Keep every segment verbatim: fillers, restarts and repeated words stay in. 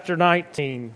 Chapter nineteen.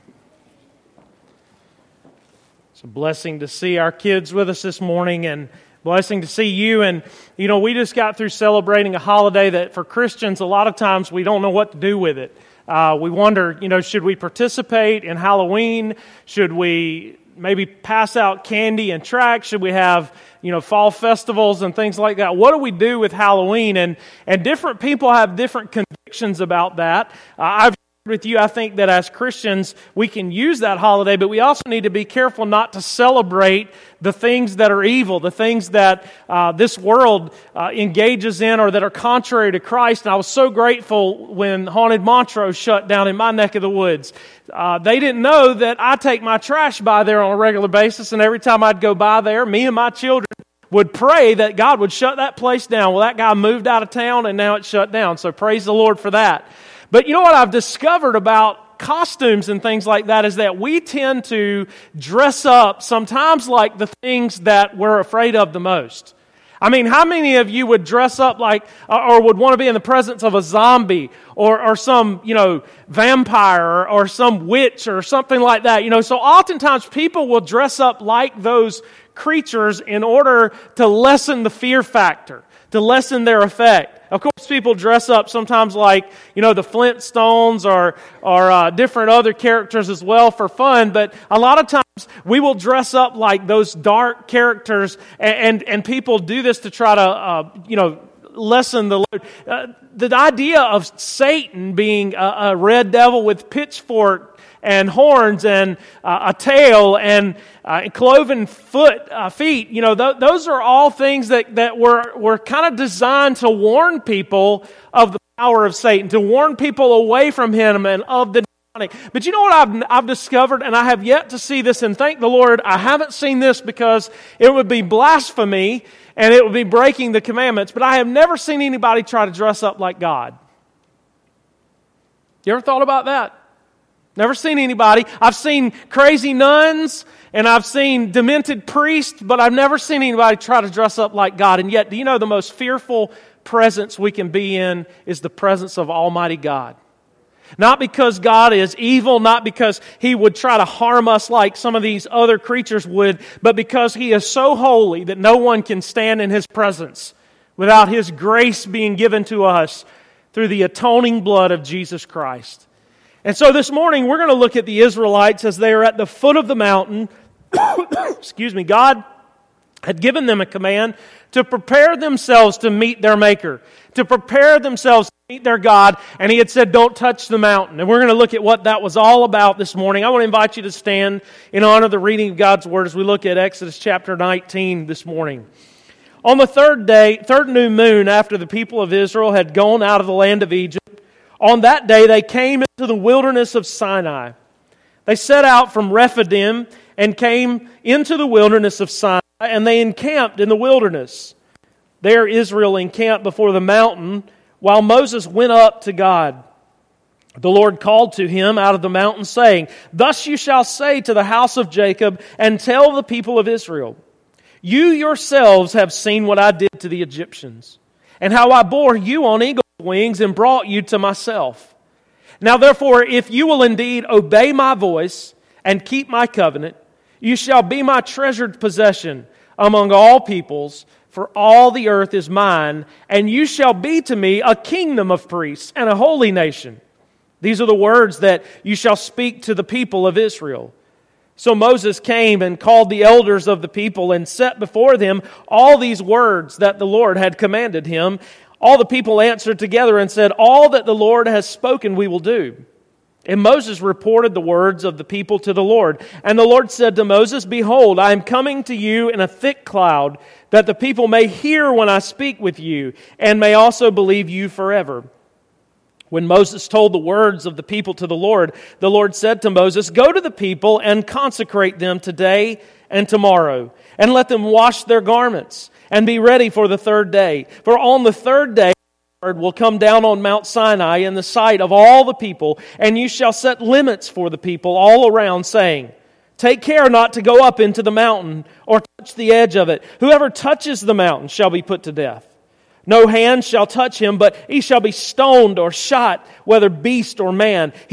It's a blessing to see our kids with us this morning, and blessing to see you. And, you know, we just got through celebrating a holiday that for Christians, a lot of times we don't know what to do with it. Uh, we wonder, you know, should we participate in Halloween? Should we maybe pass out candy and tracts? Should we have, you know, fall festivals and things like that? What do we do with Halloween? And and different people have different convictions about that. Uh, I've with you, I think that as Christians, we can use that holiday, but we also need to be careful not to celebrate the things that are evil, the things that uh, this world uh, engages in or that are contrary to Christ. And I was so grateful when Haunted Montrose shut down in my neck of the woods. Uh, they didn't know that I take my trash by there on a regular basis, and every time I'd go by there, me and my children would pray that God would shut that place down. Well, that guy moved out of town, and now it's shut down, so praise the Lord for that. But you know what I've discovered about costumes and things like that is that we tend to dress up sometimes like the things that we're afraid of the most. I mean, how many of you would dress up like, or would want to be in the presence of a zombie or, or some, you know, vampire or, or some witch or something like that? You know, so oftentimes people will dress up like those creatures in order to lessen the fear factor, to lessen their effect. Of course, people dress up sometimes like, you know, the Flintstones or or uh, different other characters as well for fun. But a lot of times we will dress up like those dark characters, and and, and people do this to try to, uh, you know, lessen the load. Uh, the idea of Satan being a, a red devil with pitchfork and horns and uh, a tail and uh, cloven foot, uh, feet, you know, th- those are all things that, that were, were kind of designed to warn people of the power of Satan, to warn people away from him and of the demonic. But you know what I've, I've discovered, and I have yet to see this, and thank the Lord I haven't seen this because it would be blasphemy and it would be breaking the commandments, but I have never seen anybody try to dress up like God. You ever thought about that? Never seen anybody. I've seen crazy nuns and I've seen demented priests, but I've never seen anybody try to dress up like God. And yet, do you know the most fearful presence we can be in is the presence of Almighty God? Not because God is evil, not because He would try to harm us like some of these other creatures would, but because He is so holy that no one can stand in His presence without His grace being given to us through the atoning blood of Jesus Christ. And so this morning we're going to look at the Israelites as they are at the foot of the mountain. Excuse me. God had given them a command to prepare themselves to meet their Maker, to prepare themselves to meet their God, and He had said, don't touch the mountain. And we're going to look at what that was all about this morning. I want to invite you to stand in honor of the reading of God's Word as we look at Exodus chapter nineteen this morning. On the third day, third new moon after the people of Israel had gone out of the land of Egypt, on that day they came into the wilderness of Sinai. They set out from Rephidim and came into the wilderness of Sinai, and they encamped in the wilderness. There Israel encamped before the mountain, while Moses went up to God. The Lord called to him out of the mountain, saying, Thus you shall say to the house of Jacob, and tell the people of Israel, You yourselves have seen what I did to the Egyptians, and how I bore you on eagle's wings and brought you to myself. Now therefore, if you will indeed obey my voice and keep my covenant, you shall be my treasured possession among all peoples, for all the earth is mine, and you shall be to me a kingdom of priests and a holy nation. These are the words that you shall speak to the people of Israel. So Moses came and called the elders of the people and set before them all these words that the Lord had commanded him. All the people answered together and said, All that the Lord has spoken we will do. And Moses reported the words of the people to the Lord. And the Lord said to Moses, Behold, I am coming to you in a thick cloud, that the people may hear when I speak with you, and may also believe you forever. When Moses told the words of the people to the Lord, the Lord said to Moses, Go to the people and consecrate them today and tomorrow, and let them wash their garments, and be ready for the third day. For on the third day the Lord will come down on Mount Sinai in the sight of all the people, and you shall set limits for the people all around, saying, Take care not to go up into the mountain, or touch the edge of it. Whoever touches the mountain shall be put to death. No hand shall touch him, but he shall be stoned or shot, whether beast or man. He shall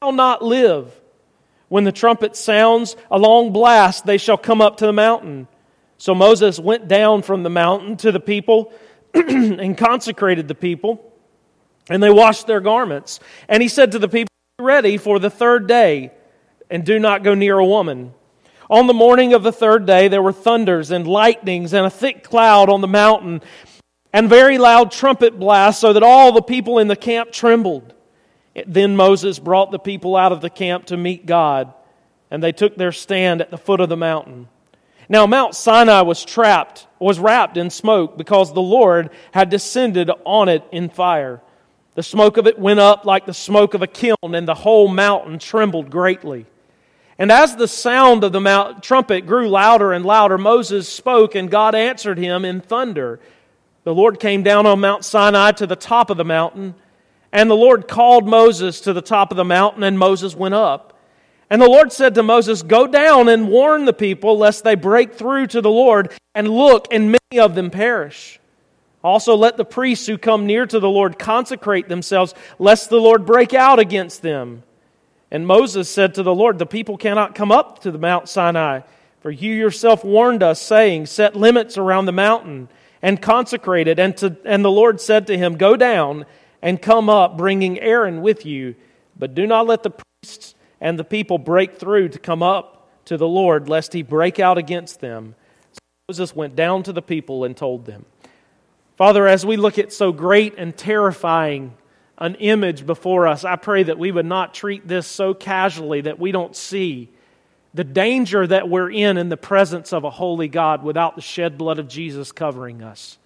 shall not live. When the trumpet sounds a long blast, they shall come up to the mountain. So Moses went down from the mountain to the people and consecrated the people, and they washed their garments. And he said to the people, "Be ready for the third day, and do not go near a woman." On the morning of the third day, there were thunders and lightnings and a thick cloud on the mountain, and very loud trumpet blasts, so that all the people in the camp trembled. Then Moses brought the people out of the camp to meet God, and they took their stand at the foot of the mountain. Now Mount Sinai was trapped, was wrapped in smoke, because the Lord had descended on it in fire. The smoke of it went up like the smoke of a kiln, and the whole mountain trembled greatly. And as the sound of the mount, trumpet grew louder and louder, Moses spoke, and God answered him in thunder. The Lord came down on Mount Sinai to the top of the mountain, and the Lord called Moses to the top of the mountain, and Moses went up. And the Lord said to Moses, "Go down and warn the people, lest they break through to the Lord, and look, and many of them perish. Also let the priests who come near to the Lord consecrate themselves, lest the Lord break out against them." And Moses said to the Lord, "The people cannot come up to the Mount Sinai, for you yourself warned us, saying, 'Set limits around the mountain, and consecrate it.' And, to, and the Lord said to him, 'Go down and come up, bringing Aaron with you. But do not let the priests and the people break through to come up to the Lord, lest he break out against them.' So Moses went down to the people and told them." Father, as we look at so great and terrifying an image before us, I pray that we would not treat this so casually that we don't see the danger that we're in in the presence of a holy God without the shed blood of Jesus covering us.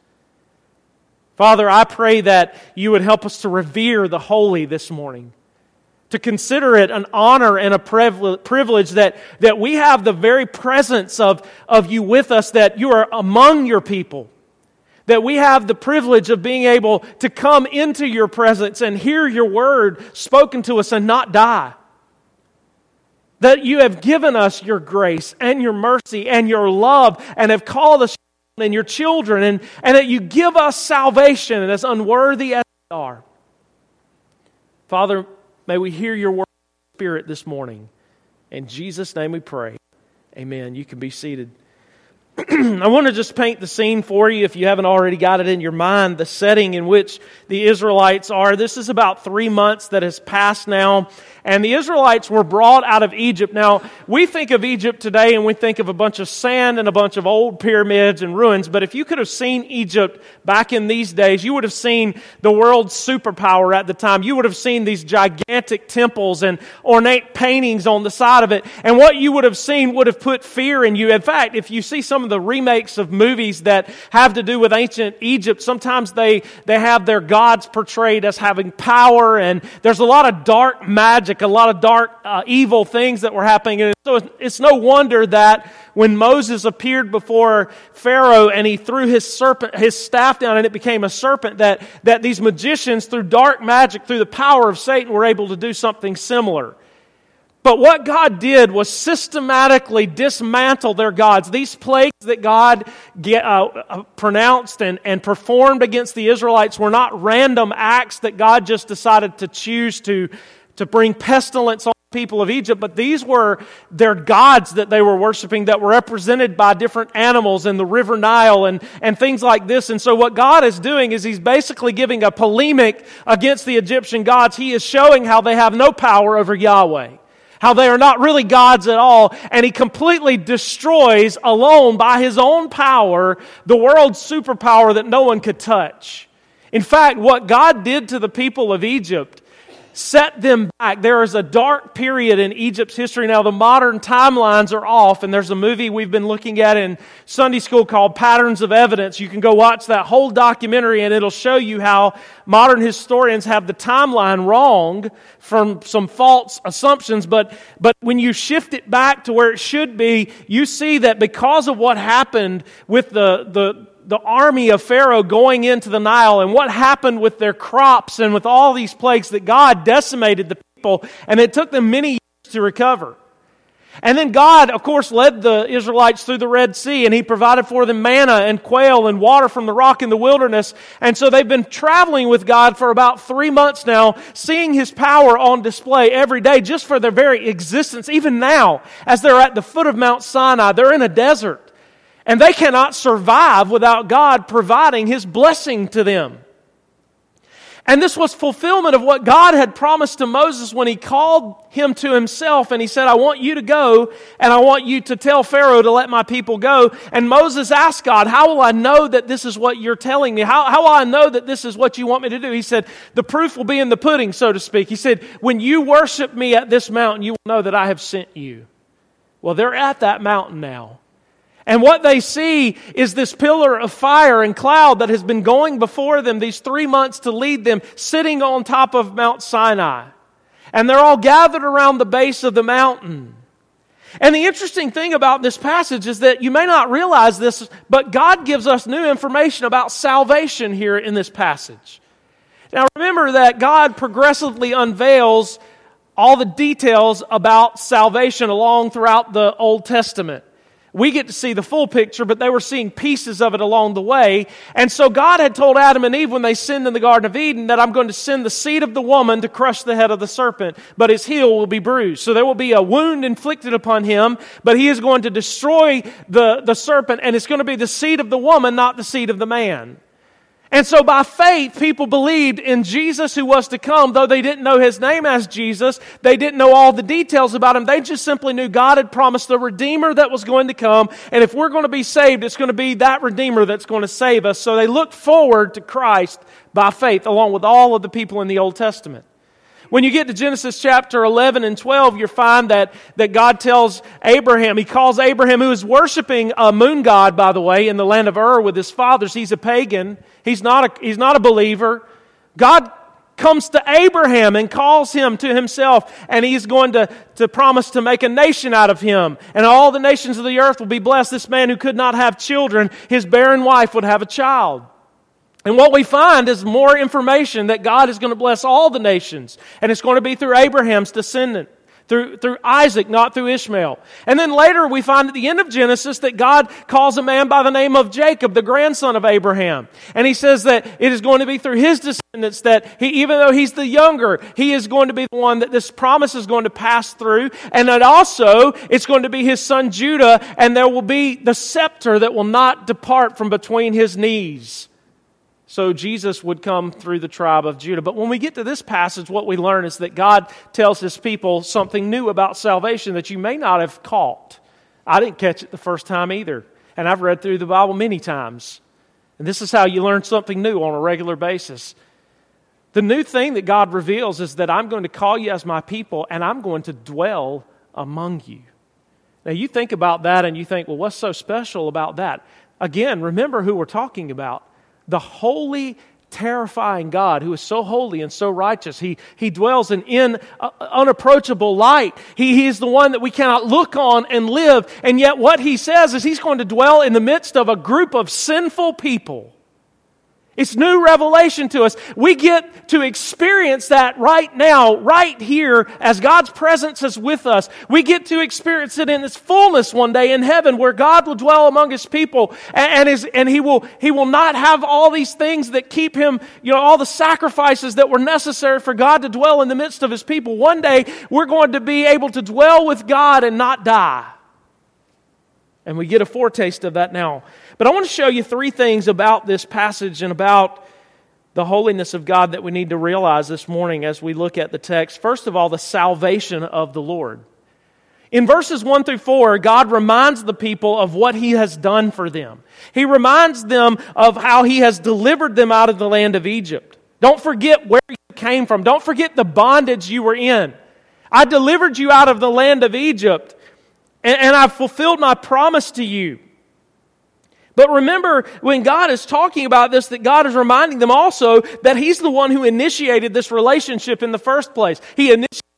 Father, I pray that you would help us to revere the holy this morning, to consider it an honor and a privilege that, that we have the very presence of, of you with us, that you are among your people, that we have the privilege of being able to come into your presence and hear your word spoken to us and not die. That you have given us your grace and your mercy and your love and have called us and your children, and, and that you give us salvation, and as unworthy as we are. Father, may we hear your word in Spirit this morning. In Jesus' name we pray. Amen. You can be seated. I want to just paint the scene for you, if you haven't already got it in your mind, the setting in which the Israelites are. This is about three months that has passed now, and the Israelites were brought out of Egypt. Now, we think of Egypt today and we think of a bunch of sand and a bunch of old pyramids and ruins, but if you could have seen Egypt back in these days, you would have seen the world's superpower at the time. You would have seen these gigantic temples and ornate paintings on the side of it, and what you would have seen would have put fear in you. In fact, if you see some of the remakes of movies that have to do with ancient Egypt, sometimes they, they have their gods portrayed as having power, and there's a lot of dark magic, a lot of dark uh, evil things that were happening. And so it's no wonder that when Moses appeared before Pharaoh and he threw his serpent, his staff down, and it became a serpent, that, that these magicians, through dark magic, through the power of Satan, were able to do something similar. But what God did was systematically dismantle their gods. These plagues that God get, uh, pronounced and, and performed against the Israelites were not random acts that God just decided to choose to, to bring pestilence on the people of Egypt, but these were their gods that they were worshiping that were represented by different animals in the River Nile and, and things like this. And so what God is doing is He's basically giving a polemic against the Egyptian gods. He is showing how they have no power over Yahweh, how they are not really gods at all, and He completely destroys alone by His own power the world's superpower that no one could touch. In fact, what God did to the people of Egypt set them back. There is a dark period in Egypt's history. Now, the modern timelines are off, and there's a movie we've been looking at in Sunday school called Patterns of Evidence. You can go watch that whole documentary, and it'll show you how modern historians have the timeline wrong from some false assumptions. But, but when you shift it back to where it should be, you see that because of what happened with the, the the army of Pharaoh going into the Nile and what happened with their crops and with all these plagues, that God decimated the people, and it took them many years to recover. And then God, of course, led the Israelites through the Red Sea, and He provided for them manna and quail and water from the rock in the wilderness. And so they've been traveling with God for about three months now, seeing His power on display every day just for their very existence. Even now, as they're at the foot of Mount Sinai, they're in a desert. And they cannot survive without God providing His blessing to them. And this was fulfillment of what God had promised to Moses when He called him to Himself and He said, I want you to go and I want you to tell Pharaoh to let my people go. And Moses asked God, how will I know that this is what you're telling me? How, how will I know that this is what you want me to do? He said, the proof will be in the pudding, so to speak. He said, when you worship me at this mountain, you will know that I have sent you. Well, they're at that mountain now. And what they see is this pillar of fire and cloud that has been going before them these three months to lead them, sitting on top of Mount Sinai. And they're all gathered around the base of the mountain. And the interesting thing about this passage is that you may not realize this, but God gives us new information about salvation here in this passage. Now remember that God progressively unveils all the details about salvation along throughout the Old Testament. We get to see the full picture, but they were seeing pieces of it along the way. And so God had told Adam and Eve when they sinned in the Garden of Eden that I'm going to send the seed of the woman to crush the head of the serpent, but his heel will be bruised. So there will be a wound inflicted upon him, but he is going to destroy the, the serpent, and it's going to be the seed of the woman, not the seed of the man. And so by faith, people believed in Jesus who was to come, though they didn't know His name as Jesus. They didn't know all the details about Him. They just simply knew God had promised the Redeemer that was going to come. And if we're going to be saved, it's going to be that Redeemer that's going to save us. So they looked forward to Christ by faith, along with all of the people in the Old Testament. When you get to Genesis chapter eleven and twelve, you find that, that God tells Abraham, He calls Abraham, who is worshiping a moon god, by the way, in the land of Ur with his fathers. He's a pagan. He's not a, he's not a believer. God comes to Abraham and calls him to Himself, and He's going to, to promise to make a nation out of him. And all the nations of the earth will be blessed. This man who could not have children, his barren wife would have a child. And what we find is more information that God is going to bless all the nations. And it's going to be through Abraham's descendant, through, through Isaac, not through Ishmael. And then later we find at the end of Genesis that God calls a man by the name of Jacob, the grandson of Abraham. And He says that it is going to be through his descendants that he, even though he's the younger, he is going to be the one that this promise is going to pass through. And that also it's going to be his son Judah, and there will be the scepter that will not depart from between his knees. So Jesus would come through the tribe of Judah. But when we get to this passage, what we learn is that God tells His people something new about salvation that you may not have caught. I didn't catch it the first time either. And I've read through the Bible many times. And this is how you learn something new on a regular basis. The new thing that God reveals is that I'm going to call you as my people, and I'm going to dwell among you. Now you think about that and you think, well, what's so special about that? Again, remember who we're talking about. The holy, terrifying God who is so holy and so righteous. He, he dwells in, in uh, unapproachable light. He, he is the one that we cannot look on and live. And yet what He says is He's going to dwell in the midst of a group of sinful people. It's new revelation to us. We get to experience that right now, right here, as God's presence is with us. We get to experience it in its fullness one day in heaven, where God will dwell among His people, and, and, his, and He will He will not have all these things that keep Him, you know, all the sacrifices that were necessary for God to dwell in the midst of His people. One day, we're going to be able to dwell with God and not die. And we get a foretaste of that now. But I want to show you three things about this passage and about the holiness of God that we need to realize this morning as we look at the text. First of all, the salvation of the Lord. In verses one through four, God reminds the people of what He has done for them. He reminds them of how He has delivered them out of the land of Egypt. Don't forget where you came from. Don't forget the bondage you were in. I delivered you out of the land of Egypt, and, and I've fulfilled my promise to you. But remember, when God is talking about this, that God is reminding them also that He's the one who initiated this relationship in the first place. He initiated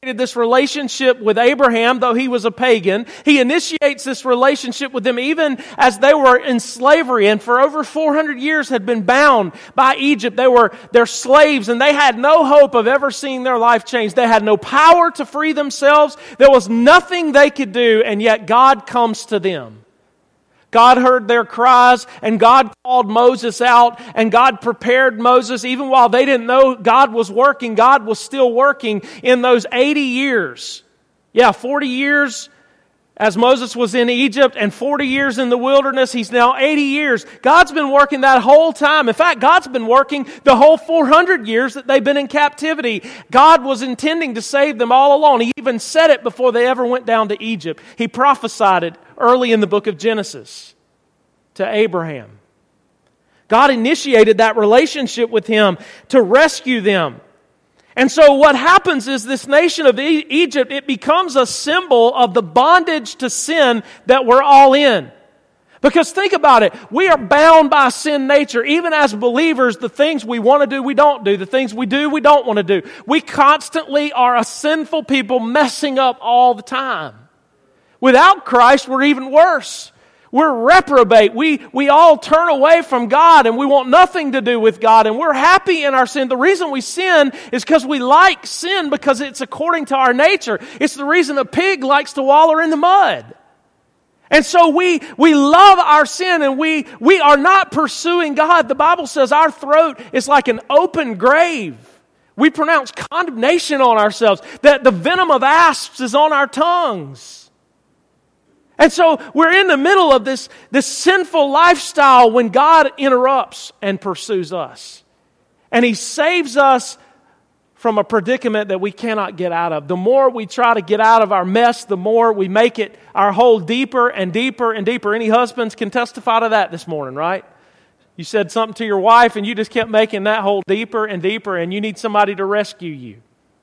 this relationship with Abraham, though he was a pagan. He initiates this relationship with them even as they were in slavery and for over four hundred years had been bound by Egypt. They were their slaves and they had no hope of ever seeing their life change. They had no power to free themselves. There was nothing they could do, and yet God comes to them. God heard their cries, and God called Moses out, and God prepared Moses. Even while they didn't know God was working, God was still working in those eighty years. Yeah, forty years as Moses was in Egypt, and forty years in the wilderness. He's now eighty years. God's been working that whole time. In fact, God's been working the whole four hundred years that they've been in captivity. God was intending to save them all along. He even said it before they ever went down to Egypt. He prophesied it early in the book of Genesis to Abraham. God initiated that relationship with him to rescue them. And so what happens is this nation of e- Egypt, it becomes a symbol of the bondage to sin that we're all in. Because think about it, we are bound by sin nature. Even as believers, the things we want to do, we don't do. The things we do, we don't want to do. We constantly are a sinful people messing up all the time. Without Christ, we're even worse. We're reprobate. We, we all turn away from God and we want nothing to do with God, and we're happy in our sin. The reason we sin is because we like sin because it's according to our nature. It's the reason a pig likes to wallow in the mud. And so we, we love our sin and we, we are not pursuing God. The Bible says our throat is like an open grave. We pronounce condemnation on ourselves, that the venom of asps is on our tongues. And so we're in the middle of this, this sinful lifestyle when God interrupts and pursues us. And He saves us from a predicament that we cannot get out of. The more we try to get out of our mess, the more we make it our hole deeper and deeper and deeper. Any husbands can testify to that this morning, right? You said something to your wife and you just kept making that hole deeper and deeper, and you need somebody to rescue you.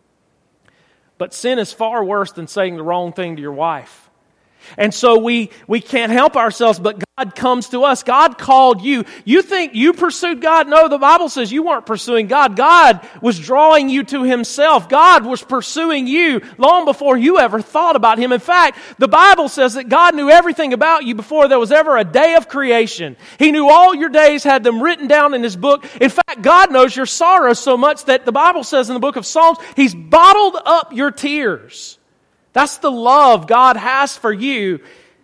But sin is far worse than saying the wrong thing to your wife. And so we, we can't help ourselves, but God comes to us. God called you. You think you pursued God? No, the Bible says you weren't pursuing God. God was drawing you to Himself. God was pursuing you long before you ever thought about Him. In fact, the Bible says that God knew everything about you before there was ever a day of creation. He knew all your days, had them written down in His book. In fact, God knows your sorrows so much that the Bible says in the book of Psalms, He's bottled up your tears. That's the love God has for you.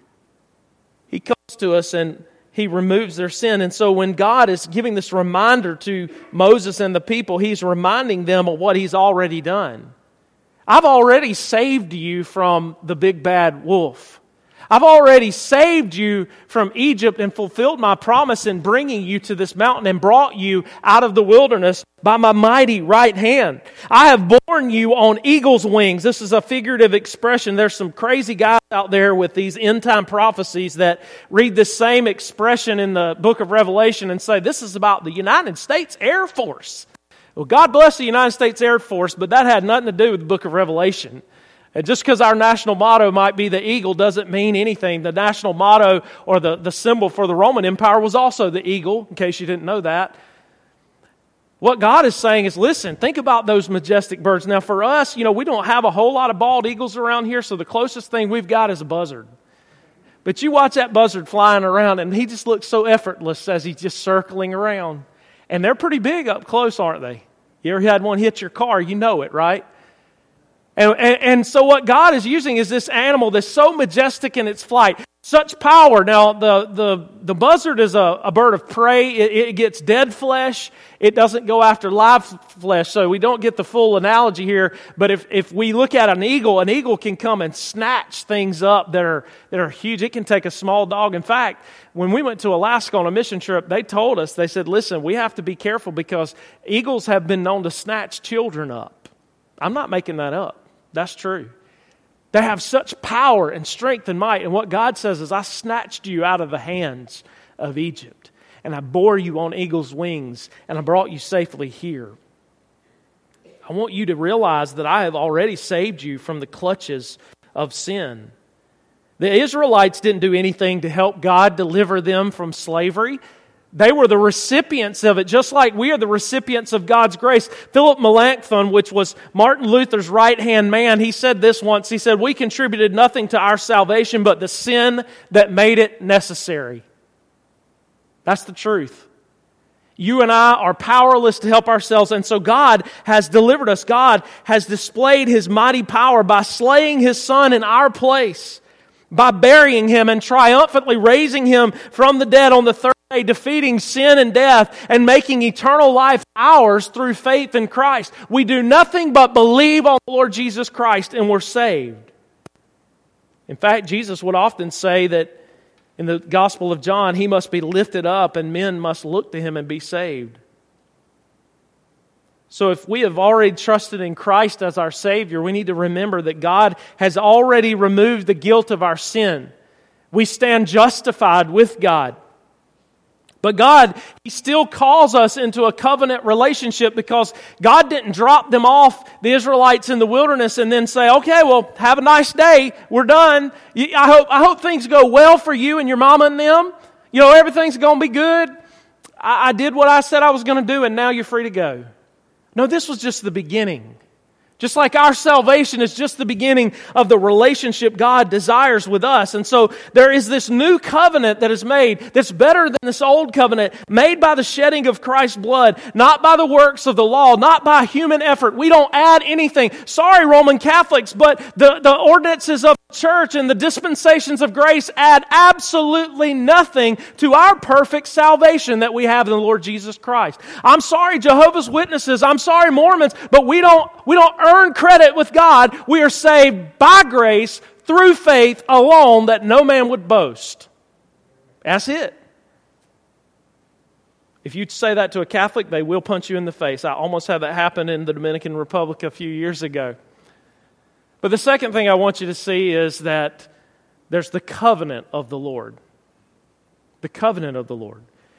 He comes to us and He removes their sin. And so when God is giving this reminder to Moses and the people, He's reminding them of what He's already done. I've already saved you from the big bad wolf. I've already saved you from Egypt and fulfilled my promise in bringing you to this mountain and brought you out of the wilderness by my mighty right hand. I have borne you on eagle's wings. This is a figurative expression. There's some crazy guys out there with these end-time prophecies that read this same expression in the book of Revelation and say, this is about the United States Air Force. Well, God bless the United States Air Force, but that had nothing to do with the book of Revelation. And just because our national motto might be the eagle doesn't mean anything. The national motto or the, the symbol for the Roman Empire was also the eagle, in case you didn't know that. What God is saying is, listen, think about those majestic birds. Now for us, you know, we don't have a whole lot of bald eagles around here, so the closest thing we've got is a buzzard. But you watch that buzzard flying around, and he just looks so effortless as he's just circling around. And they're pretty big up close, aren't they? You ever had one hit your car? You know it, right? And, and, and so what God is using is this animal that's so majestic in its flight, such power. Now, the, the, the buzzard is a, a bird of prey. It, it gets dead flesh. It doesn't go after live flesh, so we don't get the full analogy here. But if, if we look at an eagle, an eagle can come and snatch things up that are, that are huge. It can take a small dog. In fact, when we went to Alaska on a mission trip, they told us, they said, listen, we have to be careful because eagles have been known to snatch children up. I'm not making that up. That's true. They have such power and strength and might. And what God says is, I snatched you out of the hands of Egypt. And I bore you on eagle's wings. And I brought you safely here. I want you to realize that I have already saved you from the clutches of sin. The Israelites didn't do anything to help God deliver them from slavery. They were the recipients of it, just like we are the recipients of God's grace. Philip Melanchthon, which was Martin Luther's right-hand man, he said this once. He said, "We contributed nothing to our salvation but the sin that made it necessary." That's the truth. You and I are powerless to help ourselves, and so God has delivered us. God has displayed His mighty power by slaying His Son in our place, by burying Him and triumphantly raising Him from the dead on the third day, defeating sin and death and making eternal life ours through faith in Christ. We do nothing but believe on the Lord Jesus Christ and we're saved. In fact, Jesus would often say that in the Gospel of John, He must be lifted up and men must look to Him and be saved. So if we have already trusted in Christ as our Savior, we need to remember that God has already removed the guilt of our sin. We stand justified with God. But God, He still calls us into a covenant relationship because God didn't drop them off, the Israelites in the wilderness, and then say, "Okay, well, have a nice day. We're done. I hope, I hope things go well for you and your mama and them. You know, everything's going to be good. I, I did what I said I was going to do, and now you're free to go." No, this was just the beginning. Just like our salvation is just the beginning of the relationship God desires with us. And so there is this new covenant that is made that's better than this old covenant, made by the shedding of Christ's blood, not by the works of the law, not by human effort. We don't add anything. Sorry, Roman Catholics, but the, the ordinances of the church and the dispensations of grace add absolutely nothing to our perfect salvation that we have in the Lord Jesus Christ. I'm sorry, Jehovah's Witnesses. I'm sorry, Mormons, but we don't, we don't earn credit with God. We are saved by grace through faith alone, that no man would boast. That's it. If you say that to a Catholic, they will punch you in the face. I almost had that happen in the Dominican Republic a few years ago. But the second thing I want you to see is that there's the covenant of the Lord. The covenant of the Lord.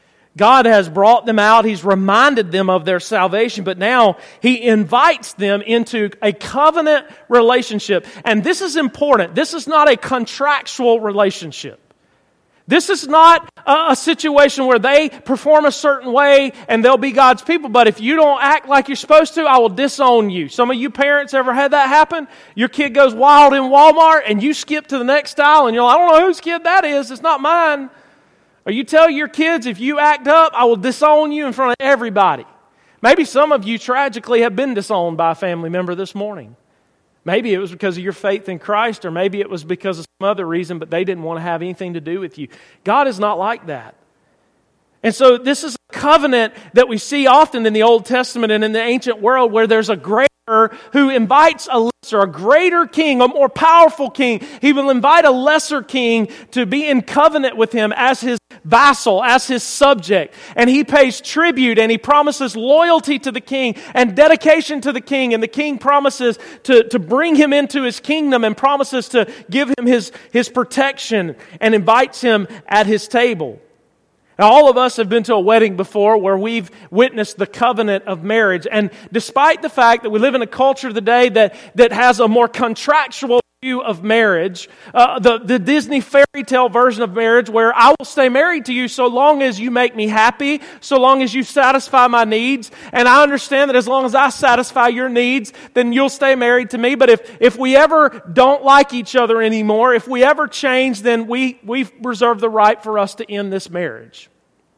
God has brought them out. He's reminded them of their salvation, but now He invites them into a covenant relationship. And this is important. This is not a contractual relationship. This is not a, a situation where they perform a certain way and they'll be God's people, but if you don't act like you're supposed to, I will disown you. Some of you parents ever had that happen? Your kid goes wild in Walmart and you skip to the next aisle and you're like, "I don't know whose kid that is. It's not mine." Or you tell your kids, "If you act up, I will disown you in front of everybody." Maybe some of you tragically have been disowned by a family member this morning. Maybe it was because of your faith in Christ, or maybe it was because of some other reason, but they didn't want to have anything to do with you. God is not like that. And so this is a covenant that we see often in the Old Testament and in the ancient world, where there's a greater who invites a lesser, a greater king, a more powerful king. He will invite a lesser king to be in covenant with him as his vassal, as his subject. And he pays tribute and he promises loyalty to the king and dedication to the king. And the king promises to, to bring him into his kingdom and promises to give him his, his protection and invites him at his table. Now, all of us have been to a wedding before where we've witnessed the covenant of marriage. And despite the fact that we live in a culture today that, that has a more contractual view of marriage, uh, the, the Disney fairy tale version of marriage where I will stay married to you so long as you make me happy, so long as you satisfy my needs. And I understand that as long as I satisfy your needs, then you'll stay married to me. But if, if we ever don't like each other anymore, if we ever change, then we, we reserve the right for us to end this marriage.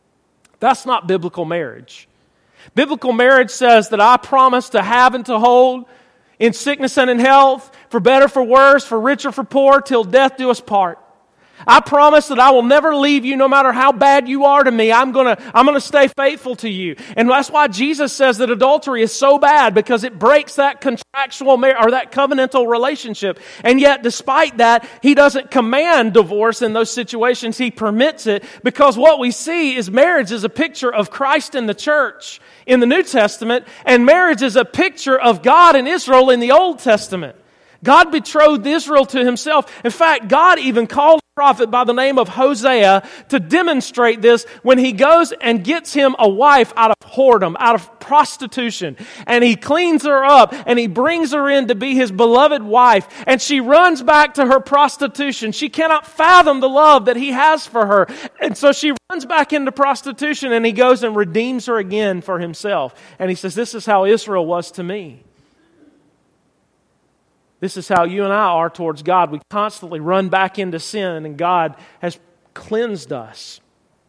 That's not biblical marriage. Biblical marriage says that I promise to have and to hold in sickness and in health, for better, for worse, for richer, for poor, till death do us part. I promise that I will never leave you no matter how bad you are to me. I'm going to I'm gonna stay faithful to you. And that's why Jesus says that adultery is so bad, because it breaks that contractual mar- or that covenantal relationship. And yet, despite that, He doesn't command divorce in those situations. He permits it, because what we see is marriage is a picture of Christ and the church in the New Testament, and marriage is a picture of God and Israel in the Old Testament. God betrothed Israel to Himself. In fact, God even called prophet by the name of Hosea to demonstrate this when he goes and gets him a wife out of whoredom, out of prostitution. And he cleans her up and he brings her in to be his beloved wife. And she runs back to her prostitution. She cannot fathom the love that he has for her. And so she runs back into prostitution and he goes and redeems her again for himself. And he says, this is how Israel was to me. This is how you and I are towards God. We constantly run back into sin and God has cleansed us.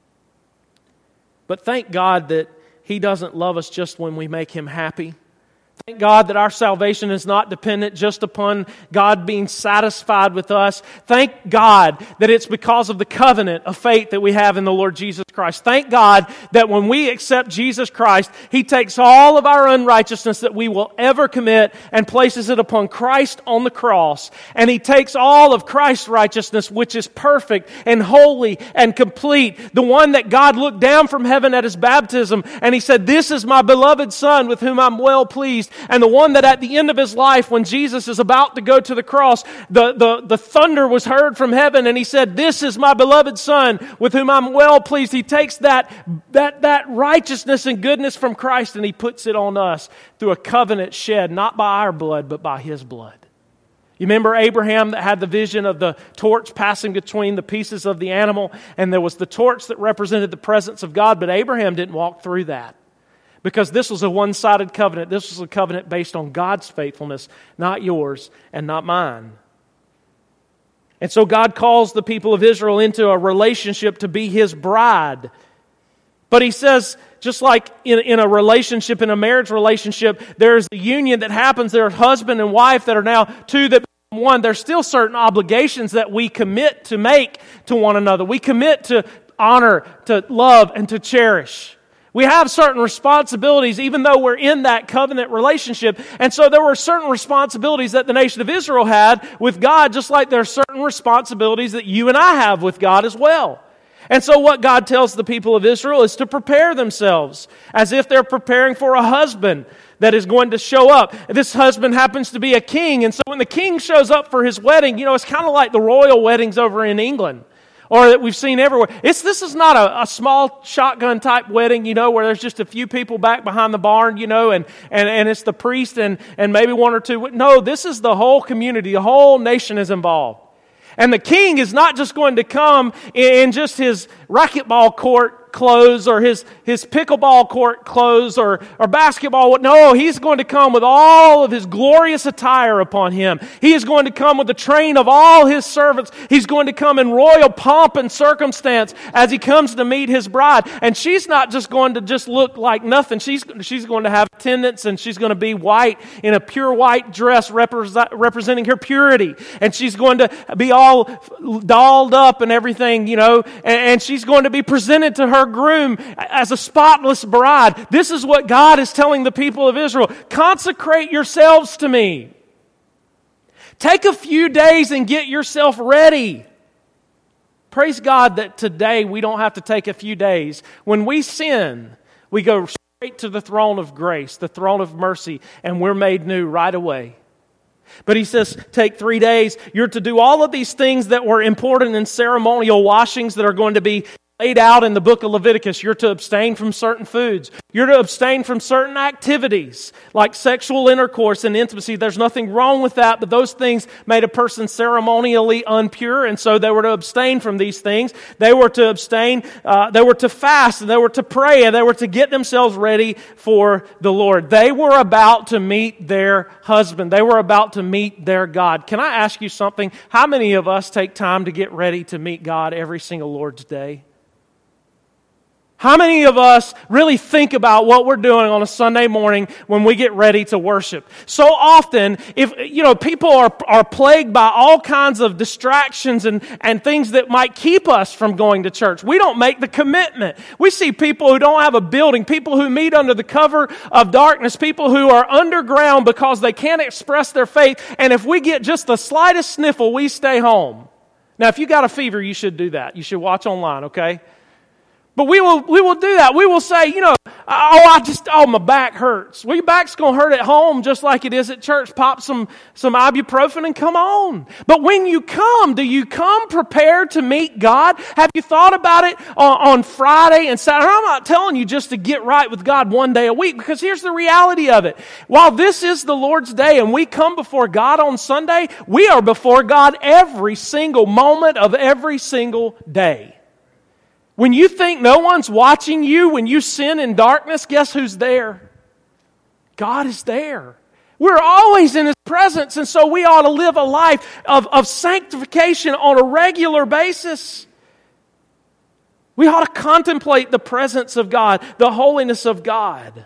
But thank God that He doesn't love us just when we make Him happy. Thank God that our salvation is not dependent just upon God being satisfied with us. Thank God that it's because of the covenant of faith that we have in the Lord Jesus Christ. Thank God that when we accept Jesus Christ, He takes all of our unrighteousness that we will ever commit and places it upon Christ on the cross. And He takes all of Christ's righteousness, which is perfect and holy and complete, the one that God looked down from heaven at His baptism, and He said, "This is my beloved Son with whom I'm well pleased." And the one that at the end of His life, when Jesus is about to go to the cross, the, the, the thunder was heard from heaven and He said, "This is my beloved Son with whom I'm well pleased." He takes that, that, that righteousness and goodness from Christ and He puts it on us through a covenant shed, not by our blood, but by His blood. You remember Abraham that had the vision of the torch passing between the pieces of the animal, and there was the torch that represented the presence of God, but Abraham didn't walk through that. Because this was a one-sided covenant. This was a covenant based on God's faithfulness, not yours and not mine. And so God calls the people of Israel into a relationship to be His bride. But He says, just like in, in a relationship, in a marriage relationship, there's the union that happens. There's husband and wife that are now two that become one. There's still certain obligations that we commit to make to one another. We commit to honor, to love, and to cherish. We have certain responsibilities even though we're in that covenant relationship. And so there were certain responsibilities that the nation of Israel had with God, just like there are certain responsibilities that you and I have with God as well. And so what God tells the people of Israel is to prepare themselves as if they're preparing for a husband that is going to show up. This husband happens to be a king. And so when the king shows up for his wedding, you know, it's kind of like the royal weddings over in England, or that we've seen everywhere. It's This is not a, a small shotgun type wedding, you know, where there's just a few people back behind the barn, you know, and, and, and it's the priest and, and maybe one or two. No, this is the whole community. The whole nation is involved. And the king is not just going to come in just his racquetball court clothes or his, his pickleball court clothes or, or basketball. No, he's going to come with all of his glorious attire upon him. He is going to come with the train of all his servants. He's going to come in royal pomp and circumstance as he comes to meet his bride. And she's not just going to just look like nothing. She's, she's going to have attendants, and she's going to be white in a pure white dress represent, representing her purity. And she's going to be all dolled up and everything, you know, and, and she's going to be presented to her groom as a spotless bride. This is what God is telling the people of Israel. Consecrate yourselves to me. Take a few days and get yourself ready. Praise God that today we don't have to take a few days. When we sin, we go straight to the throne of grace, the throne of mercy, and we're made new right away. But He says, take three days. You're to do all of these things that were important in ceremonial washings that are going to be laid out in the book of Leviticus. You're to abstain from certain foods. You're to abstain from certain activities like sexual intercourse and intimacy. There's nothing wrong with that, but those things made a person ceremonially impure, and so they were to abstain from these things. They were to abstain, uh, they were to fast, and they were to pray, and they were to get themselves ready for the Lord. They were about to meet their husband. They were about to meet their God. Can I ask you something? How many of us take time to get ready to meet God every single Lord's Day? How many of us really think about what we're doing on a Sunday morning when we get ready to worship? So often, if you know, people are, are plagued by all kinds of distractions and, and things that might keep us from going to church. We don't make the commitment. We see people who don't have a building, people who meet under the cover of darkness, people who are underground because they can't express their faith. And if we get just the slightest sniffle, we stay home. Now, if you got a fever, you should do that. You should watch online, okay? But we will we will do that. We will say, you know, oh, I just, oh, my back hurts. Well, your back's going to hurt at home just like it is at church. Pop some, some ibuprofen and come on. But when you come, do you come prepared to meet God? Have you thought about it on, on Friday and Saturday? I'm not telling you just to get right with God one day a week, because here's the reality of it. While this is the Lord's day and we come before God on Sunday, we are before God every single moment of every single day. When you think no one's watching you, when you sin in darkness, guess who's there? God is there. We're always in His presence, and so we ought to live a life of, of sanctification on a regular basis. We ought to contemplate the presence of God, the holiness of God.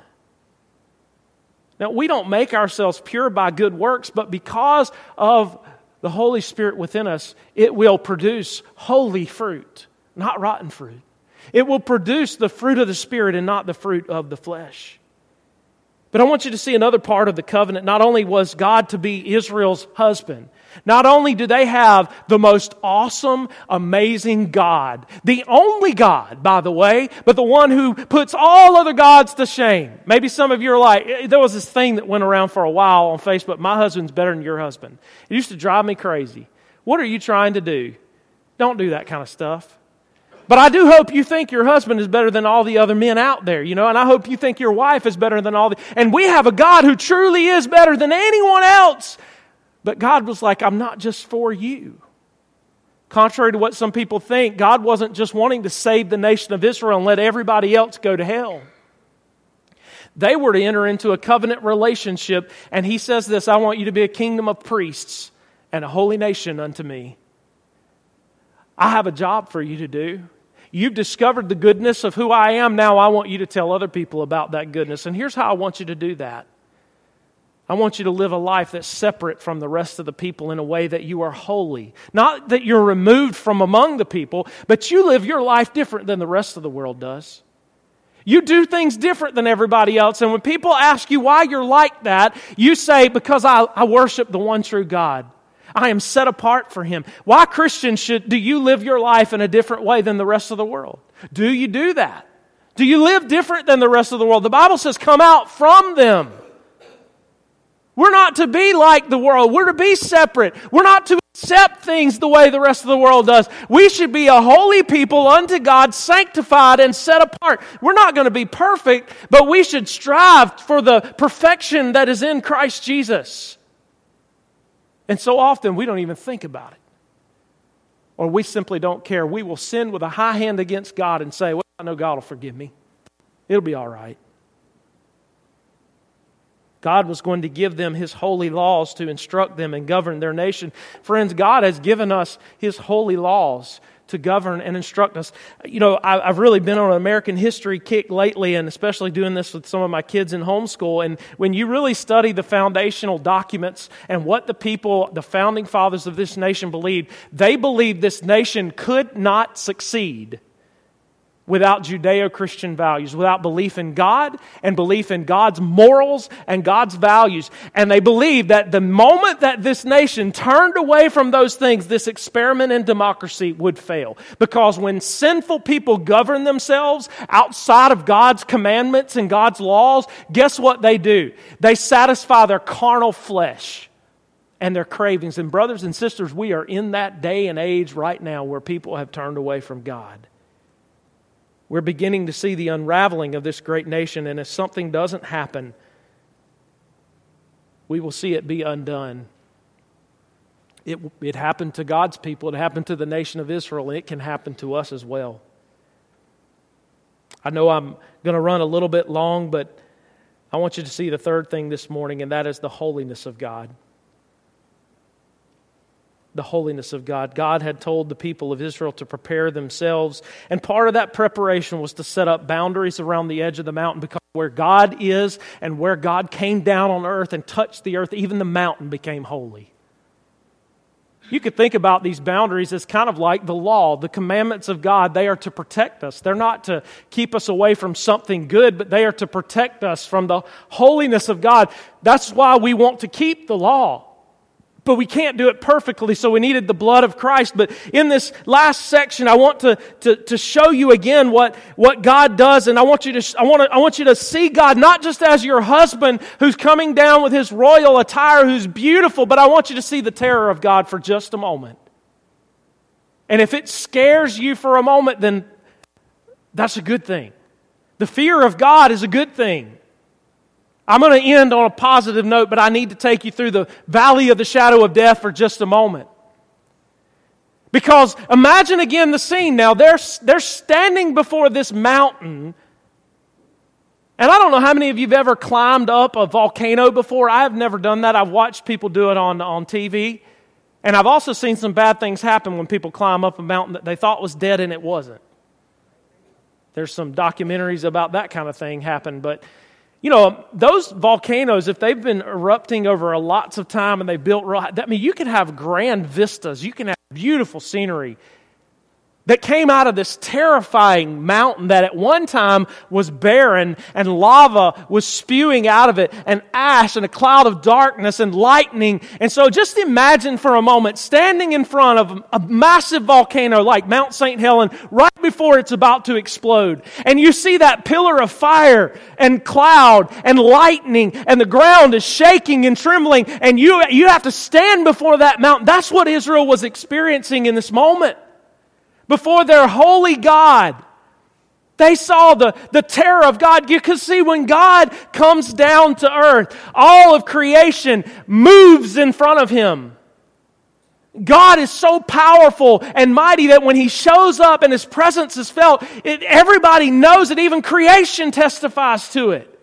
Now, we don't make ourselves pure by good works, but because of the Holy Spirit within us, it will produce holy fruit. Not rotten fruit. It will produce the fruit of the Spirit and not the fruit of the flesh. But I want you to see another part of the covenant. Not only was God to be Israel's husband, not only do they have the most awesome, amazing God, the only God, by the way, but the one who puts all other gods to shame. Maybe some of you are like, there was this thing that went around for a while on Facebook, my husband's better than your husband. It used to drive me crazy. What are you trying to do? Don't do that kind of stuff. But I do hope you think your husband is better than all the other men out there, you know, and I hope you think your wife is better than all the... And we have a God who truly is better than anyone else. But God was like, I'm not just for you. Contrary to what some people think, God wasn't just wanting to save the nation of Israel and let everybody else go to hell. They were to enter into a covenant relationship, and He says this, I want you to be a kingdom of priests and a holy nation unto me. I have a job for you to do. You've discovered the goodness of who I am. Now I want you to tell other people about that goodness. And here's how I want you to do that. I want you to live a life that's separate from the rest of the people in a way that you are holy. Not that you're removed from among the people, but you live your life different than the rest of the world does. You do things different than everybody else. And when people ask you why you're like that, you say, because I, I worship the one true God. I am set apart for Him. Why, Christians, should do you live your life in a different way than the rest of the world? Do you do that? Do you live different than the rest of the world? The Bible says, come out from them. We're not to be like the world. We're to be separate. We're not to accept things the way the rest of the world does. We should be a holy people unto God, sanctified and set apart. We're not going to be perfect, but we should strive for the perfection that is in Christ Jesus. And so often we don't even think about it. Or we simply don't care. We will sin with a high hand against God and say, well, I know God will forgive me. It'll be all right. God was going to give them His holy laws to instruct them and govern their nation. Friends, God has given us His holy laws to govern and instruct us. You know, I've really been on an American history kick lately, and especially doing this with some of my kids in homeschool. And when you really study the foundational documents and what the people, the founding fathers of this nation believed, they believed this nation could not succeed without Judeo-Christian values, without belief in God and belief in God's morals and God's values. And they believed that the moment that this nation turned away from those things, this experiment in democracy would fail. Because when sinful people govern themselves outside of God's commandments and God's laws, guess what they do? They satisfy their carnal flesh and their cravings. And brothers and sisters, we are in that day and age right now where people have turned away from God. We're beginning to see the unraveling of this great nation, and if something doesn't happen, we will see it be undone. It, it happened to God's people, it happened to the nation of Israel, and it can happen to us as well. I know I'm going to run a little bit long, but I want you to see the third thing this morning, and that is the holiness of God. The holiness of God. God had told the people of Israel to prepare themselves, and part of that preparation was to set up boundaries around the edge of the mountain, because where God is and where God came down on earth and touched the earth, even the mountain became holy. You could think about these boundaries as kind of like the law, the commandments of God. They are to protect us. They're not to keep us away from something good, but they are to protect us from the holiness of God. That's why we want to keep the law. But we can't do it perfectly, so we needed the blood of Christ. But in this last section, I want to, to, to show you again what, what God does. And I want you to I want to I want you to see God not just as your husband who's coming down with his royal attire, who's beautiful, but I want you to see the terror of God for just a moment. And if it scares you for a moment, then that's a good thing. The fear of God is a good thing. I'm going to end on a positive note, but I need to take you through the valley of the shadow of death for just a moment. Because imagine again the scene now. They're, they're standing before this mountain. And I don't know how many of you have ever climbed up a volcano before. I have never done that. I've watched people do it on, on T V. And I've also seen some bad things happen when people climb up a mountain that they thought was dead and it wasn't. There's some documentaries about that kind of thing happen, but you know, those volcanoes, if they've been erupting over lots of time and they built, I mean, you can have grand vistas. You can have beautiful scenery that came out of this terrifying mountain that at one time was barren and lava was spewing out of it and ash and a cloud of darkness and lightning. And so just imagine for a moment standing in front of a massive volcano like Mount Saint Helens right before it's about to explode. And you see that pillar of fire and cloud and lightning and the ground is shaking and trembling and you, you have to stand before that mountain. That's what Israel was experiencing in this moment. Before their holy God, they saw the, the terror of God. You can see when God comes down to earth, all of creation moves in front of Him. God is so powerful and mighty that when He shows up and His presence is felt, it, everybody knows it. Even creation testifies to it.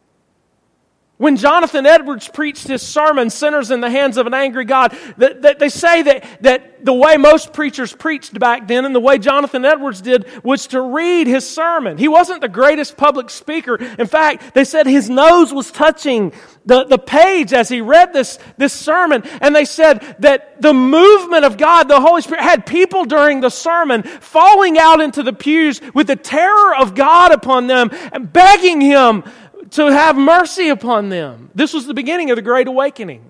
When Jonathan Edwards preached his sermon, Sinners in the Hands of an Angry God, that, that they say that, that the way most preachers preached back then and the way Jonathan Edwards did was to read his sermon. He wasn't the greatest public speaker. In fact, they said his nose was touching the, the page as he read this, this sermon. And they said that the movement of God, the Holy Spirit, had people during the sermon falling out into the pews with the terror of God upon them and begging Him to have mercy upon them. This was the beginning of the Great Awakening.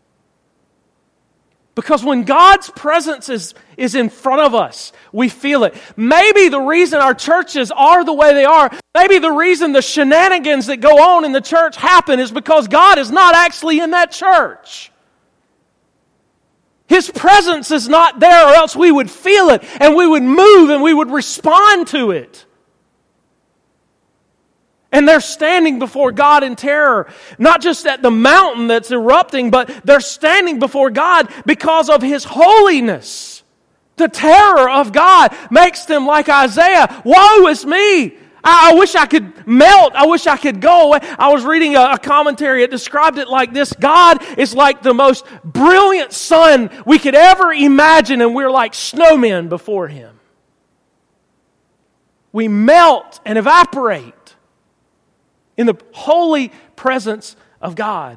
Because when God's presence is, is in front of us, we feel it. Maybe the reason our churches are the way they are, maybe the reason the shenanigans that go on in the church happen is because God is not actually in that church. His presence is not there, or else we would feel it and we would move and we would respond to it. And they're standing before God in terror, not just at the mountain that's erupting, but they're standing before God because of His holiness. The terror of God makes them like Isaiah. Woe is me! I, I wish I could melt. I wish I could go away. I was reading a, a commentary. It described it like this. God is like the most brilliant sun we could ever imagine, and we're like snowmen before Him. We melt and evaporate in the holy presence of God.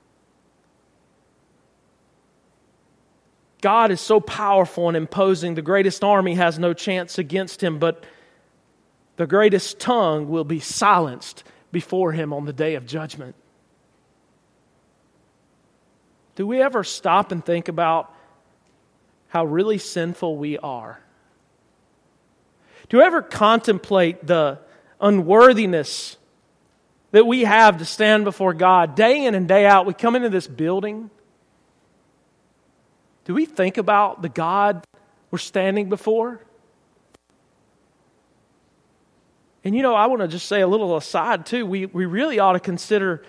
God is so powerful and imposing, the greatest army has no chance against Him, but the greatest tongue will be silenced before Him on the day of judgment. Do we ever stop and think about how really sinful we are? Do you ever contemplate the unworthiness that we have to stand before God day in and day out? We come into this building. Do we think about the God we're standing before? And you know, I want to just say a little aside too. We, we really ought to consider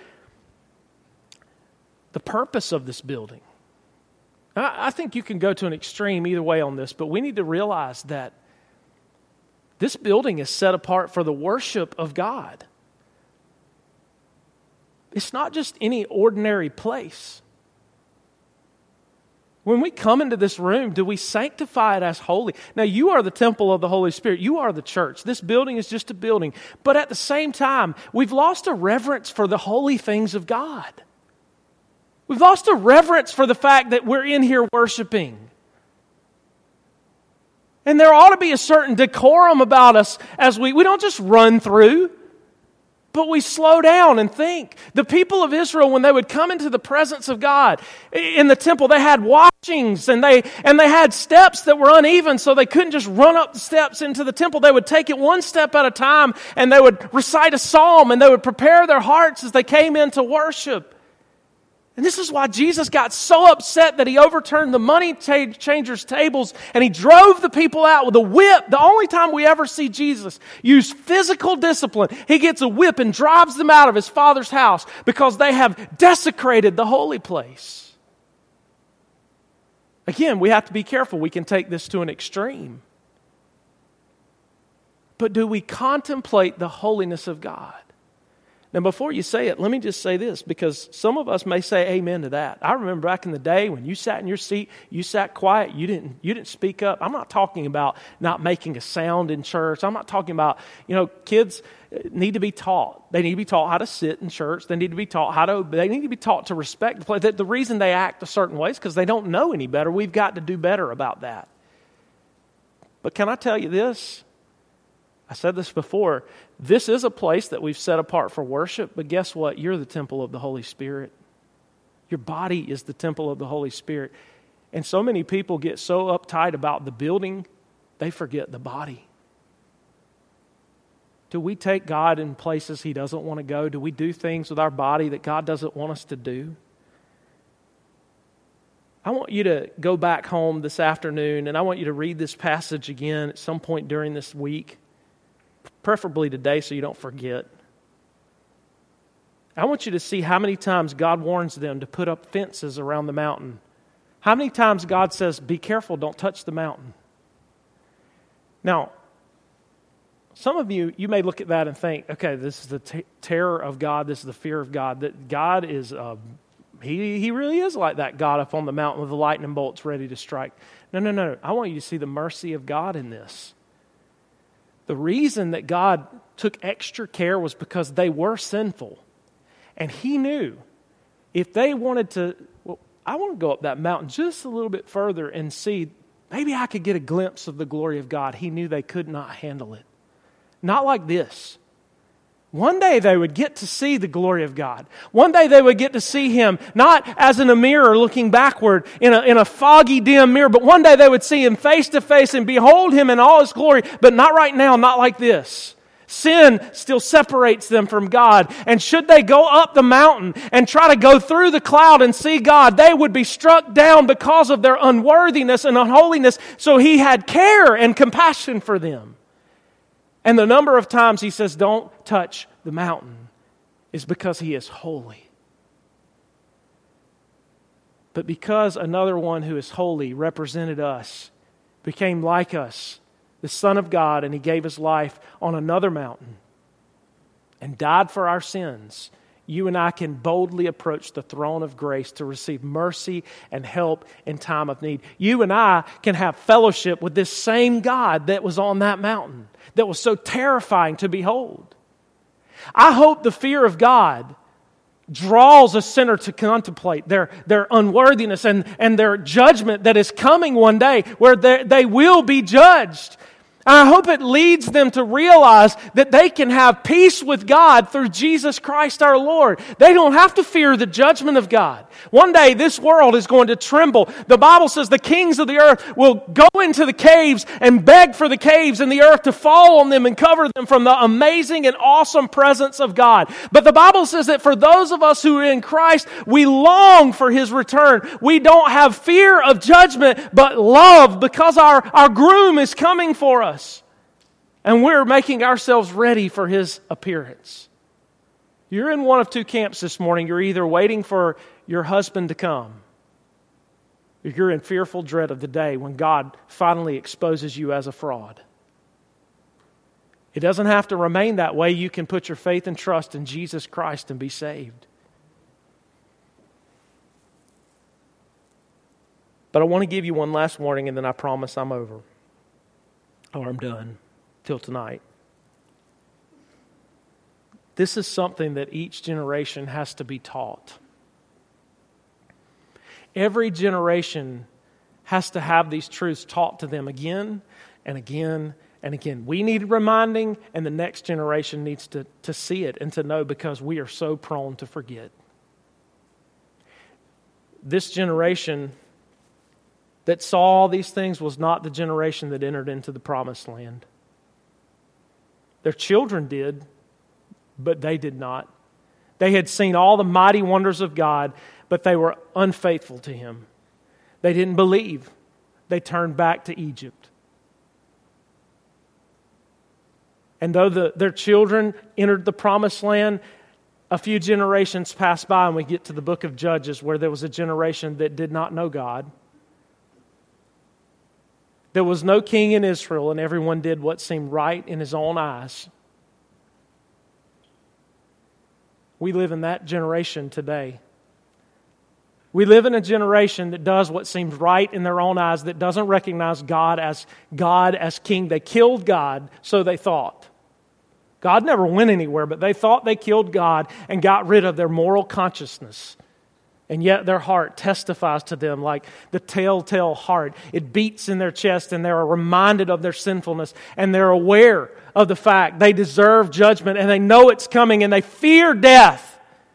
the purpose of this building. I, I think you can go to an extreme either way on this, but we need to realize that this building is set apart for the worship of God. It's not just any ordinary place. When we come into this room, do we sanctify it as holy? Now, you are the temple of the Holy Spirit. You are the church. This building is just a building. But at the same time, we've lost a reverence for the holy things of God. We've lost a reverence for the fact that we're in here worshiping. And there ought to be a certain decorum about us as we, we don't just run through. But we slow down and think. The people of Israel, when they would come into the presence of God in the temple, they had washings and they and they had steps that were uneven, so they couldn't just run up the steps into the temple. They would take it one step at a time, and they would recite a psalm, and they would prepare their hearts as they came in to worship. And this is why Jesus got so upset that he overturned the money changers' tables and he drove the people out with a whip. The only time we ever see Jesus use physical discipline, he gets a whip and drives them out of his Father's house because they have desecrated the holy place. Again, we have to be careful. We can take this to an extreme. But do we contemplate the holiness of God? Now, before you say it, let me just say this, because some of us may say amen to that. I remember back in the day when you sat in your seat, you sat quiet, you didn't you didn't speak up. I'm not talking about not making a sound in church. I'm not talking about, you know, kids need to be taught. They need to be taught how to sit in church. They need to be taught how to, they need to be taught to respect the place. The reason they act a certain way is because they don't know any better. We've got to do better about that. But can I tell you this? I said this before. This is a place that we've set apart for worship, but guess what? You're the temple of the Holy Spirit. Your body is the temple of the Holy Spirit. And so many people get so uptight about the building, they forget the body. Do we take God in places He doesn't want to go? Do we do things with our body that God doesn't want us to do? I want you to go back home this afternoon, and I want you to read this passage again at some point during this week. Preferably today so you don't forget. I want you to see how many times God warns them to put up fences around the mountain. How many times God says, be careful, don't touch the mountain. Now, some of you, you may look at that and think, okay, this is the t- terror of God, this is the fear of God. That God is, uh, he, he really is like that God up on the mountain with the lightning bolts ready to strike. No, no, no. I want you to see the mercy of God in this. The reason that God took extra care was because they were sinful. And He knew if they wanted to, well, I want to go up that mountain just a little bit further and see, maybe I could get a glimpse of the glory of God. He knew they could not handle it. Not like this. One day they would get to see the glory of God. One day they would get to see Him, not as in a mirror looking backward, in a, in a foggy, dim mirror, but one day they would see Him face to face and behold Him in all His glory, but not right now, not like this. Sin still separates them from God. And should they go up the mountain and try to go through the cloud and see God, they would be struck down because of their unworthiness and unholiness. So He had care and compassion for them. And the number of times He says, don't touch the mountain, is because He is holy. But because another one who is holy represented us, became like us, the Son of God, and He gave His life on another mountain and died for our sins, you and I can boldly approach the throne of grace to receive mercy and help in time of need. You and I can have fellowship with this same God that was on that mountain, that was so terrifying to behold. I hope the fear of God draws a sinner to contemplate their, their unworthiness and, and their judgment that is coming one day where they, they will be judged. I hope it leads them to realize that they can have peace with God through Jesus Christ our Lord. They don't have to fear the judgment of God. One day this world is going to tremble. The Bible says the kings of the earth will go into the caves and beg for the caves and the earth to fall on them and cover them from the amazing and awesome presence of God. But the Bible says that for those of us who are in Christ, we long for His return. We don't have fear of judgment, but love, because our, our groom is coming for us. And we're making ourselves ready for His appearance. You're in one of two camps this morning. You're either waiting for your husband to come, or you're in fearful dread of the day when God finally exposes you as a fraud. It doesn't have to remain that way. You can put your faith and trust in Jesus Christ and be saved. But I want to give you one last warning, and then I promise I'm over. Or I'm done till tonight. This is something that each generation has to be taught. Every generation has to have these truths taught to them again and again And again, we need reminding, and the next generation needs to, to see it and to know, because we are so prone to forget. This generation that saw all these things was not the generation that entered into the promised land. Their children did, but they did not. They had seen all the mighty wonders of God, but they were unfaithful to Him. They didn't believe. They turned back to Egypt. And though the, their children entered the promised land, a few generations passed by and we get to the book of Judges, where there was a generation that did not know God. There was no king in Israel, and everyone did what seemed right in his own eyes. We live in that generation today. We live in a generation that does what seems right in their own eyes, that doesn't recognize God as God, as King. They killed God, so they thought. God never went anywhere, but they thought they killed God and got rid of their moral consciousness. And yet their heart testifies to them like the telltale heart. It beats in their chest, and they're reminded of their sinfulness, and they're aware of the fact they deserve judgment, and they know it's coming, and they fear death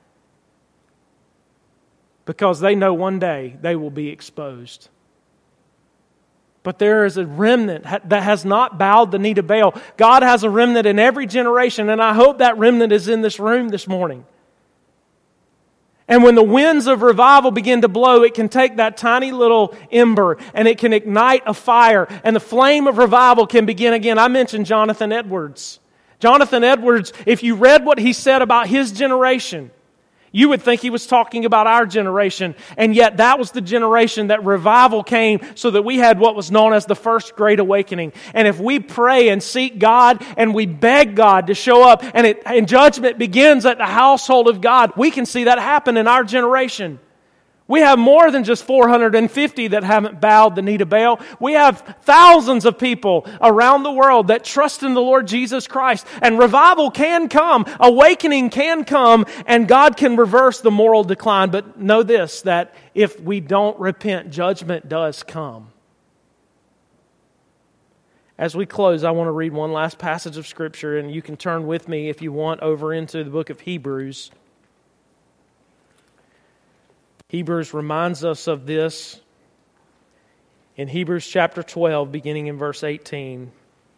because they know one day they will be exposed. But there is a remnant that has not bowed the knee to Baal. God has a remnant in every generation, and I hope that remnant is in this room this morning. And when the winds of revival begin to blow, it can take that tiny little ember and it can ignite a fire, and the flame of revival can begin again. I mentioned Jonathan Edwards. Jonathan Edwards, if you read what he said about his generation, you would think he was talking about our generation, and yet that was the generation that revival came so that we had what was known as the First Great Awakening. And if we pray and seek God and we beg God to show up, and, it, and judgment begins at the household of God, we can see that happen in our generation. We have more than just four hundred fifty that haven't bowed the knee to Baal. We have thousands of people around the world that trust in the Lord Jesus Christ. And revival can come, awakening can come, and God can reverse the moral decline. But know this, that if we don't repent, judgment does come. As we close, I want to read one last passage of Scripture, and you can turn with me, if you want, over into the book of Hebrews. Hebrews reminds us of this in Hebrews chapter twelve, beginning in verse eighteen.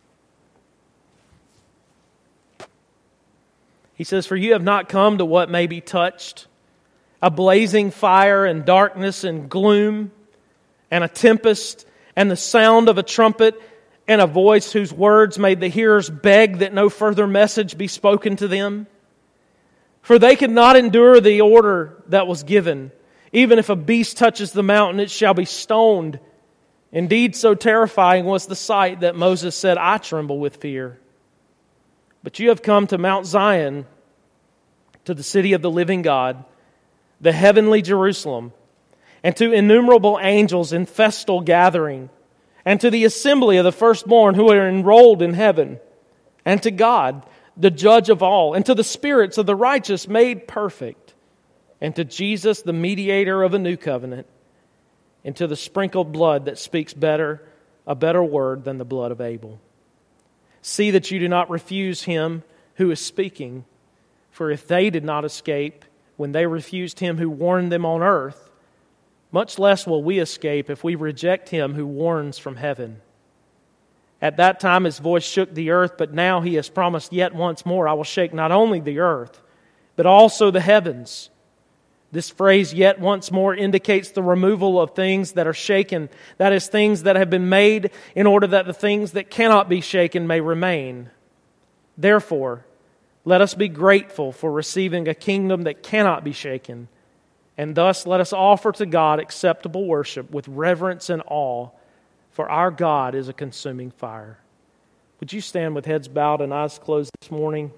He says, "For you have not come to what may be touched, a blazing fire and darkness and gloom and a tempest and the sound of a trumpet and a voice whose words made the hearers beg that no further message be spoken to them. For they could not endure the order that was given. Even if a beast touches the mountain, it shall be stoned. Indeed, so terrifying was the sight that Moses said, I tremble with fear. But you have come to Mount Zion, to the city of the living God, the heavenly Jerusalem, and to innumerable angels in festal gathering, and to the assembly of the firstborn who are enrolled in heaven, and to God, the judge of all, and to the spirits of the righteous made perfect, and to Jesus, the mediator of a new covenant, and to the sprinkled blood that speaks better, a better word than the blood of Abel. See that you do not refuse him who is speaking, for if they did not escape when they refused him who warned them on earth, much less will we escape if we reject him who warns from heaven. At that time his voice shook the earth, but now he has promised yet once more, I will shake not only the earth, but also the heavens. This phrase, yet once more, indicates the removal of things that are shaken. That is, things that have been made in order that the things that cannot be shaken may remain. Therefore, let us be grateful for receiving a kingdom that cannot be shaken. And thus let us offer to God acceptable worship with reverence and awe, for our God is a consuming fire. Would you stand with heads bowed and eyes closed this morning?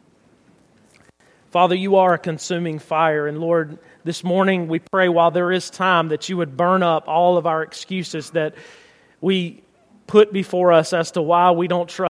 Father, you are a consuming fire, and Lord, this morning we pray while there is time that you would burn up all of our excuses that we put before us as to why we don't trust